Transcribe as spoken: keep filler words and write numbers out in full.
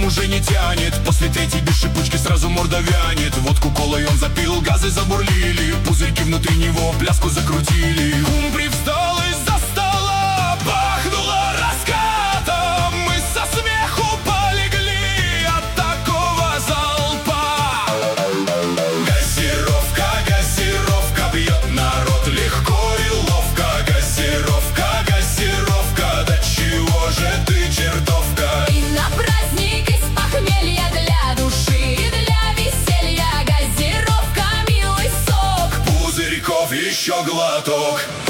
уже не тянет. После третьей без шипучки сразу морда вянет. Водку колой он запил, газы забурлили, пузырьки внутри него пляску закрутили. Кум привстал из-за стола, пахнуло раскатом. Мы со смеху полегли от такого залпа. Газировка, газировка бьет народ легко и ловко. Газировка, газировка, да чего же ты чертовка? И на праздник из похмелья для души и для веселья газировка, милый сок. Пузырьков еще глоток.